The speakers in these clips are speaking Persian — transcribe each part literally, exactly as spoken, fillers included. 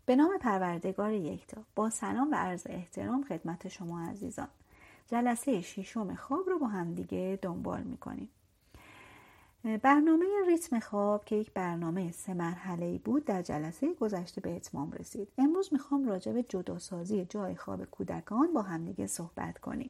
به نام پروردگار یکتا، با سلام و عرض احترام خدمت شما عزیزان. جلسه ششم خواب رو با هم دیگه دنبال میکنیم. برنامه ریتم خواب که یک برنامه سه مرحله‌ای بود در جلسه گذشته به اتمام رسید. امروز میخوام راجع به جداسازی جای خواب کودکان با هم دیگه صحبت کنیم.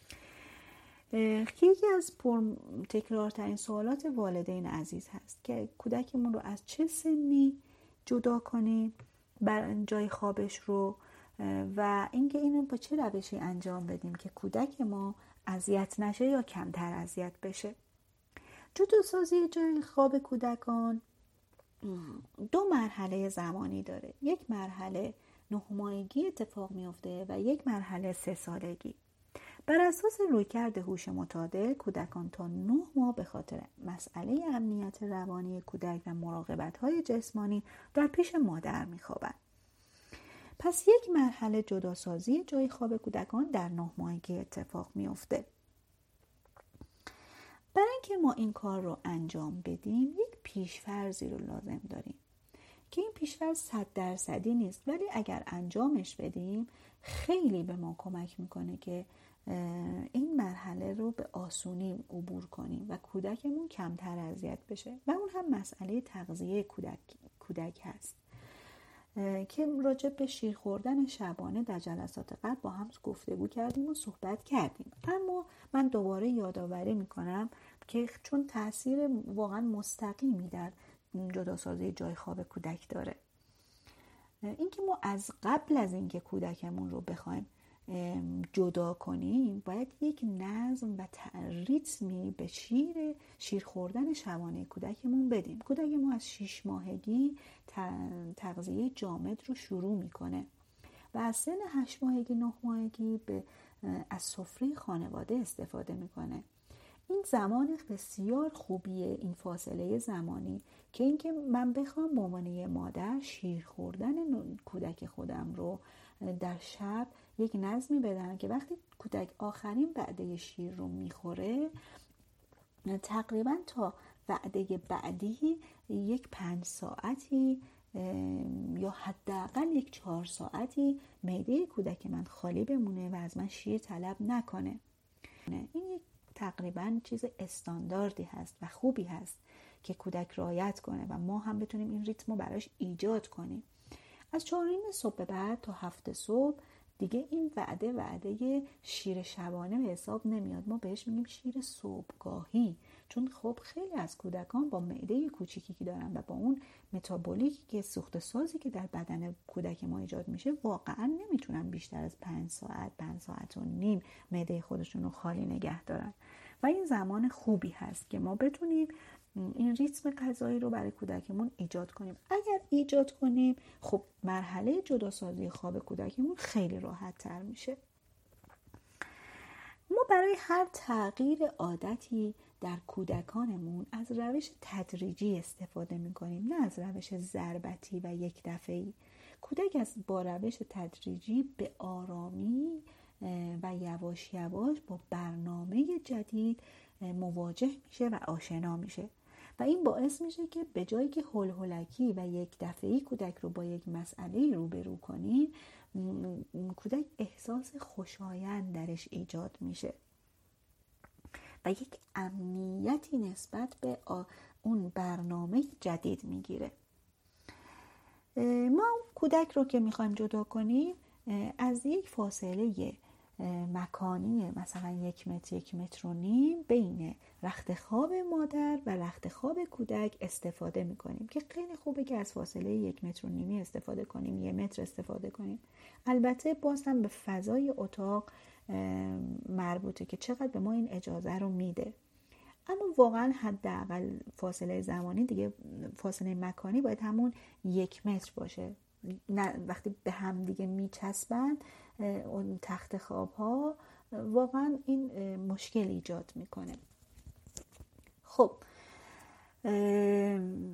که یکی از پر تکرارترین سوالات والدین عزیز هست که کودکمون رو از چه سنی جدا کنیم بر جای خوابش رو و اینکه اینو با چه روشی انجام بدیم که کودک ما اذیت نشه یا کمتر اذیت بشه. جداسازی جای خواب کودکان دو مرحله زمانی داره. یک مرحله نه ماهگی اتفاق میفته و یک مرحله سه سالگی. بر اساس رویکرد هوش متعادل، کودکان تا نه ماه به خاطر مسئله امنیت روانی کودک و مراقبت‌های جسمانی در پیش مادر می‌خوابند. پس یک مرحله جداسازی جای خواب کودکان در نه ماهگی اتفاق می‌افته. برای اینکه ما این کار رو انجام بدیم، یک پیش‌فرضی رو لازم داریم که این پیش‌فرض صد درصدی نیست، ولی اگر انجامش بدیم خیلی به ما کمک می‌کنه که این مرحله رو به آسونی عبور کنیم و کودکمون کمتر اذیت بشه و اون هم مسئله تغذیه کودک کودک هست که راجع به شیر خوردن شبانه در جلسات قبل با هم گفتگو کردیم و صحبت کردیم. اما من دوباره یادآوری میکنم که چون تاثیر واقعا مستقیمی در جداسازی جای خواب کودک داره، اینکه ما از قبل از اینکه کودکمون رو بخوایم جدا کنیم باید یک نظم و ریتمی به شیر شیر خوردن شبانه کودکمون بدیم. کودک ما از شش ماهگی تغذیه جامد رو شروع میکنه و از سن هشت ماهگی نه ماهگی به از سفره خانواده استفاده میکنه. این زمان بسیار خوبیه، این فاصله زمانی، که اینکه من بخوام به عنوان یه مادر شیر خوردن کودک خودم رو در شب یک نظمی بدم که وقتی کودک آخرین وعده شیر رو میخوره تقریبا تا وعده بعدی یک پنج ساعتی یا حداقل یک چهار ساعتی معده کودک من خالی بمونه و از من شیر طلب نکنه. این یک تقریبا چیز استانداردی هست و خوبی هست که کودک رعایت کنه و ما هم بتونیم این ریتم رو براش ایجاد کنیم. از چهار و نیم صبح بعد تا هفت صبح دیگه این وعده وعده شیر شبانه به حساب نمیاد. ما بهش میگیم شیر صبحگاهی، چون خب خیلی از کودکان با معده کوچیکی که دارن و با اون متابولیکی که سوخت سازی که در بدن کودک ما ایجاد میشه واقعا نمیتونن بیشتر از پنج ساعت پنج ساعت و نیم معده خودشون رو خالی نگه دارن و این زمان خوبی هست که ما بتونیم این ریتم غذایی رو برای کودکمون ایجاد کنیم. اگر ایجاد کنیم خب مرحله جداسازی خواب کودکمون خیلی راحت تر میشه. ما برای هر تغییر عادتی در کودکانمون از روش تدریجی استفاده میکنیم، نه از روش ضربتی و یک دفعه‌ای. کودک از با روش تدریجی به آرامی و یواش یواش با برنامه جدید مواجه میشه و آشنا میشه و این باعث میشه که به جایی که هول هولکی و یک دفعه‌ای کودک رو با یک مسئله روبرو کنیم، کودک احساس خوشایند درش ایجاد میشه و یک امنیتی نسبت به اون برنامه جدید میگیره. ما کودک رو که میخوایم جدا کنیم از یک فاصله مکانی مثلا یک متر یک متر و نیم بین رخت خواب مادر و رخت خواب کودک استفاده میکنیم که خیلی خوبه که از فاصله یک متر و نیمی استفاده کنیم، یک متر استفاده کنیم. البته باز هم به فضای اتاق مربوطه که چقدر به ما این اجازه رو میده، اما واقعا حداقل فاصله زمانی دیگه فاصله مکانی باید همون یک متر باشه. نه وقتی به هم دیگه میچسبن اون تخت خواب ها واقعا این مشکل ایجاد میکنه. خب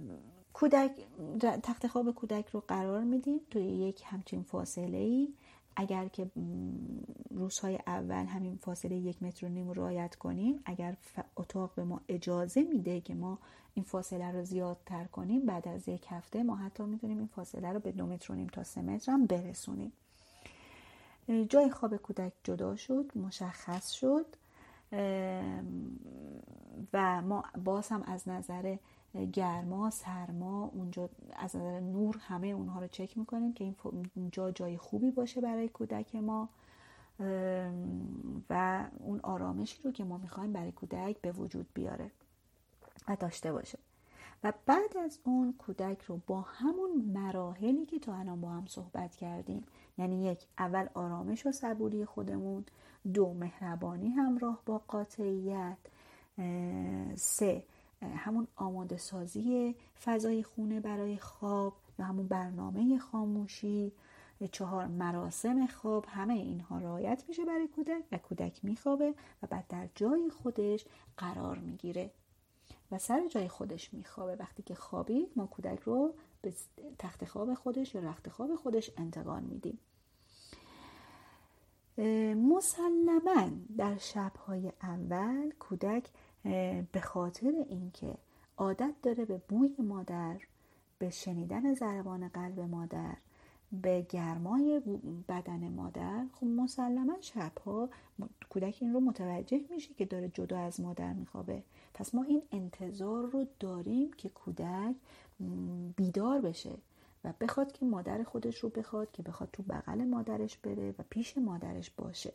کودک تخت خواب کودک رو قرار میدیم توی یک همچین فاصله ای اگر که روزهای اول همین فاصله یک متر و نیم رعایت کنیم، اگر اتاق به ما اجازه میده که ما این فاصله رو زیادتر کنیم، بعد از یک هفته ما حتی میتونیم این فاصله رو به دو متر و نیم تا سه متر هم برسونیم. جای خواب کودک جدا شد، مشخص شد و ما باز هم از نظر گرما، سرما، اونجا از نظر نور همه اونها رو چک میکنیم که این جا جای خوبی باشه برای کودک ما و اون آرامشی رو که ما میخوایم برای کودک به وجود بیاره و داشته باشه. و بعد از اون کودک رو با همون مراحلی که تا الان با هم صحبت کردیم، یعنی یک، اول آرامش و صبوری خودمون، دو، مهربانی همراه با قاطعیت، سه، همون آماده سازی فضای خونه برای خواب یا همون برنامه خاموشی، چهار، مراسم خواب، همه اینها رعایت میشه برای کودک و کودک میخوابه و بعد در جای خودش قرار میگیره و سر جای خودش میخوابه. وقتی که خوابید ما کودک رو به تخت خواب خودش یا رخت خواب خودش انتقال میدیم. مسلماً در شب‌های اول کودک به خاطر اینکه عادت داره به بوی مادر، به شنیدن ضربان قلب مادر، به گرمای بدن مادر، خب مسلماً شب‌ها کودک این رو متوجه میشه که داره جدا از مادر میخوابه. پس ما این انتظار رو داریم که کودک بیدار بشه و بخواد که مادر خودش رو بخواد، که بخواد تو بغل مادرش بره و پیش مادرش باشه.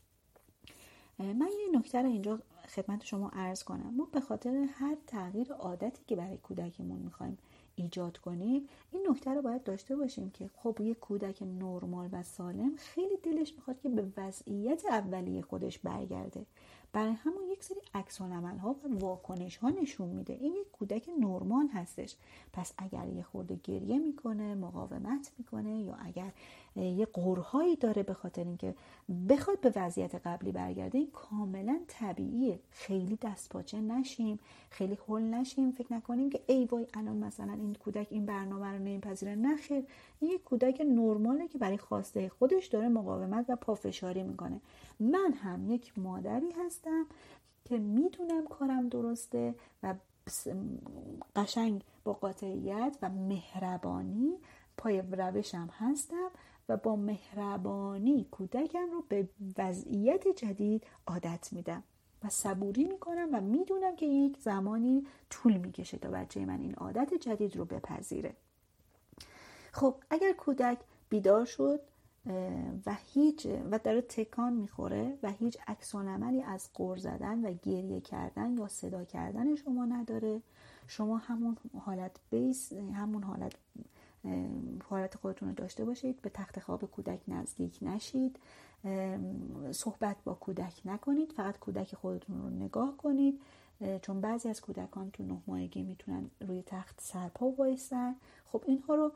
من یه نکته رو اینجا خدمت شما عرض کنم. ما به خاطر هر تغییر عادتی که برای کودکمون میخوایم ایجاد کنیم، این نکته رو باید داشته باشیم که خب یه کودک نرمال و سالم خیلی دلش میخواد که به وضعیت اولیه خودش برگرده. برای همون یک سری عکس‌العمل ها و واکنش ها نشون میده این یک کودک نرمال هستش. پس اگر یه خورده گریه میکنه، مقاومت میکنه، یا اگر یه قرهایی داره به خاطر اینکه بخواد به وضعیت قبلی برگرده، این کاملا طبیعیه. خیلی دست پاچه نشیم، خیلی هول نشیم، فکر نکنیم که ای وای الان مثلا این کودک این برنامه رو نمیپذیره. نه خیر، این یک کودک نرماله که برای خواسته خودش داره مقاومت و پافشاری میکنه. من هم یک مادری هستم که میدونم کارم درسته و قشنگ با قاطعیت و مهربانی پای روشم هستم و با مهربانی کودکم رو به وضعیت جدید عادت میدم و صبوری میکنم و میدونم که یک زمانی طول میکشه تا بچه من این عادت جدید رو بپذیره. خب اگر کودک بیدار شد و هیچ و داره تکان میخوره و هیچ عکس‌العملی از غر زدن و گریه کردن یا صدا کردن شما نداره، شما همون حالت بیس همون حالت حالت خودتون رو داشته باشید. به تخت خواب کودک نزدیک نشید، صحبت با کودک نکنید، فقط کودک خودتون رو نگاه کنید، چون بعضی از کودکان تو نه ماهگی میتونن روی تخت سرپا وایسن. خب اینها رو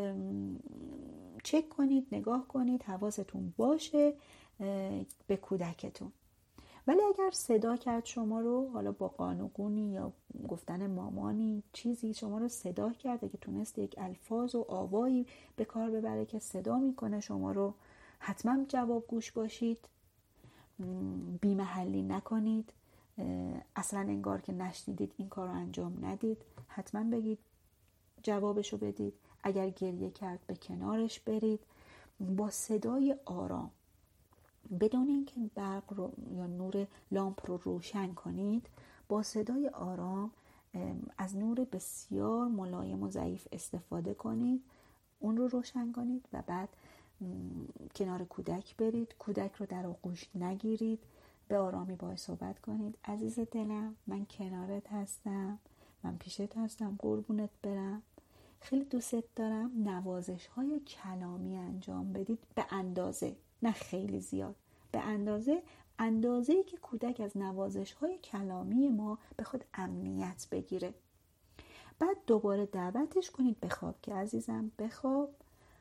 چک کنید، نگاه کنید، حواستون باشه به کودکتون. ولی اگر صدا کرد شما رو، حالا با قانقونی یا گفتن مامانی چیزی شما رو صدا کرده که تونست یک الفاظ و آوایی به کار ببره که صدا میکنه شما رو، حتما جواب گوش باشید، بی‌محلی نکنید، اصلا انگار که نشنیدید این کار رو انجام ندید، حتما بگید جوابشو بدید. اگر گریه کرد به کنارش برید با صدای آرام، بدون اینکه برق رو یا نور لامپ رو روشن کنید، با صدای آرام از نور بسیار ملایم و ضعیف استفاده کنید، اون رو روشن کنید و بعد کنار کودک برید. کودک رو در آغوش نگیرید، به آرامی باهاش صحبت کنید. عزیز دلم، من کنارت هستم، من پیشت هستم، قربونت برم، خیلی دوست دارم. نوازش های کلامی انجام بدید به اندازه، نه خیلی زیاد، به اندازه اندازه‌ای که کودک از نوازش های کلامی ما بخواد امنیت بگیره. بعد دوباره دعوتش کنید بخواب که عزیزم بخواب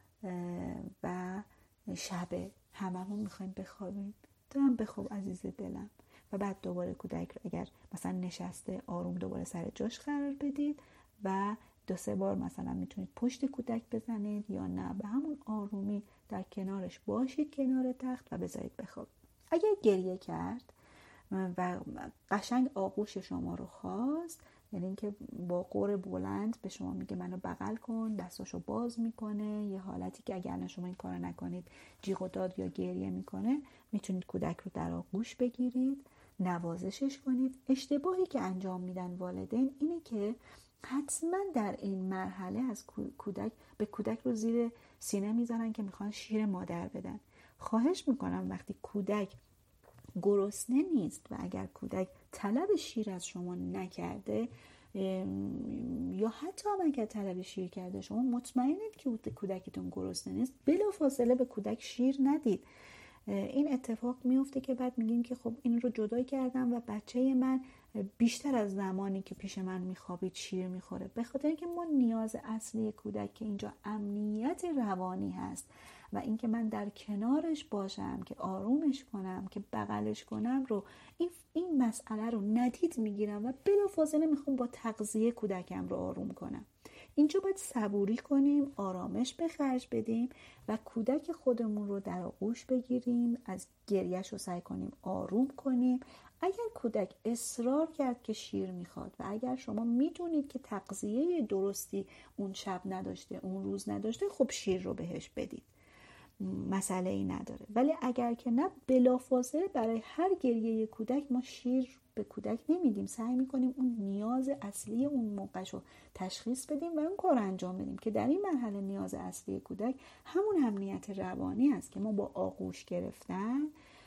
و شبه، هممون میخوایم بخوابیم، تو هم بخواب عزیز دلم. و بعد دوباره کودک رو اگر مثلا نشسته آروم دوباره سر جاش قرار بدید و دو سه بار مثلا میتونید پشت کودک بزنید یا نه به همون آرومی در کنارش باشید کنار تخت و بذارید بخواب. اگر گریه کرد و قشنگ آغوش شما رو خواست، یعنی اینکه با قور بلند به شما میگه منو بغل کن، دستاشو باز میکنه، یه حالتی که اگر شما این کارو نکنید جیغ و داد یا گریه میکنه، میتونید کودک رو در آغوش بگیرید، نوازشش کنید. اشتباهی که انجام میدن والدین اینه که حتما در این مرحله از کودک به کودک رو زیر سینه میذارن که میخوان شیر مادر بدن. خواهش میکنم وقتی کودک گرسنه نیست و اگر کودک طلب شیر از شما نکرده یا حتی هم اگر طلب شیر کرده شما مطمئنید که کودکتون گرسنه نیست، بلافاصله به کودک شیر ندید. این اتفاق میفته که بعد میگیم که خب این رو جدا کردم و بچه من بیشتر از زمانی که پیش من میخوابید شیر میخوره، به خاطر اینکه ما نیاز اصلی کودک که اینجا امنیت روانی هست و اینکه من در کنارش باشم که آرومش کنم که بغلش کنم رو این این مسئله رو ندید میگیرم و بلافاصله میخوام با تغذیه کودکم رو آروم کنم. اینجا باید صبوری کنیم، آرامش به خرج بدیم و کودک خودمون رو در آغوش بگیریم، از گریه‌ش رو سعی کنیم آروم کنیم. اگر کودک اصرار کرد که شیر میخواد و اگر شما میدونید که تغذیه درستی اون شب نداشته، اون روز نداشته، خب شیر رو بهش بدید، مسئله ای نداره. ولی اگر که نه، بلافاصله برای هر گریه کودک ما شیر به کودک نمیدیم، سعی میکنیم اون نیاز اصلی اون موقعش رو تشخیص بدیم و اون کار انجام بدیم که در این مرحله نیاز اصلی کودک همون امنیت روانی است که ما با آغوش گرفتن،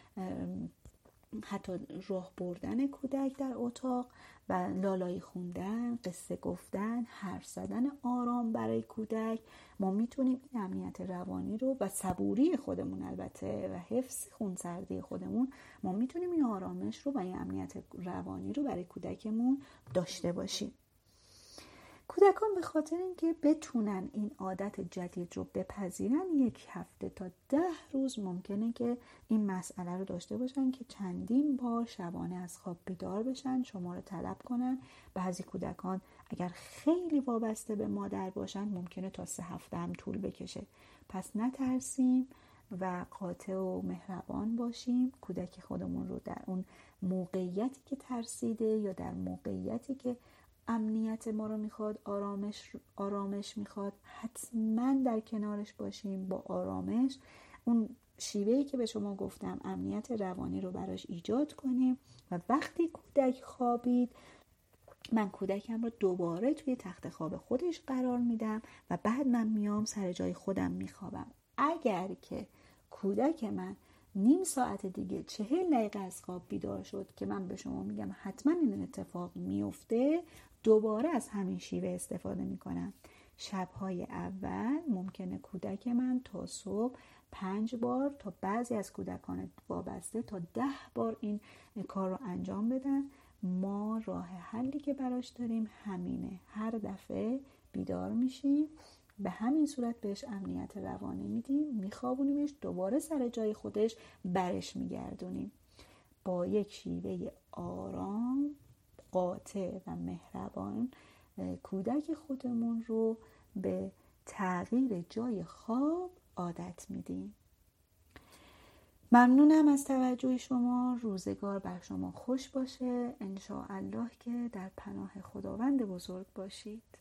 حتی راه بردن کودک در اتاق و لالایی خوندن، قصه گفتن، حرف زدن آرام برای کودک، ما میتونیم این امنیت روانی رو و صبوری خودمون البته و حفظ خونسردی خودمون، ما میتونیم این آرامش رو و این امنیت روانی رو برای کودکمون داشته باشیم. کودکان به خاطر اینکه بتونن این عادت جدید رو بپذیرن، یک هفته تا ده روز ممکنه که این مسئله رو داشته باشن که چندین بار شبانه از خواب بیدار بشن، شما رو طلب کنن. بعضی کودکان اگر خیلی وابسته به مادر باشن ممکنه تا سه هفته هم طول بکشه. پس نترسیم و قاطع و مهربان باشیم. کودک خودمون رو در اون موقعیتی که ترسیده یا در موقعیتی که امنیت ما رو میخواد، آرامش آرامش میخواد، حتما در کنارش باشیم با آرامش. اون شیوهی که به شما گفتم امنیت روانی رو براش ایجاد کنیم و وقتی کودک خوابید من کودکم رو دوباره توی تخت خواب خودش قرار میدم و بعد من میام سر جای خودم میخوابم. اگر که کودک من نیم ساعت دیگه چهل دقیقه از خواب بیدار شد که من به شما میگم حتما این اتفاق میفته، دوباره از همین شیوه استفاده میکنم. شبهای اول ممکنه کودک من تا صبح پنج بار تا بعضی از کودکان وابسته تا ده بار این کار رو انجام بدن. ما راه حلی که براش داریم همینه، هر دفعه بیدار میشیم به همین صورت بهش امنیت روانی میدیم، میخوابونیمش، دوباره سر جای خودش برش میگردونیم. با یک شیوه آرام، قاطع و مهربان کودک خودمون رو به تغییر جای خواب عادت میدیم. ممنونم از توجه شما. روزگار بر شما خوش باشه. ان شاء الله که در پناه خداوند بزرگ باشید.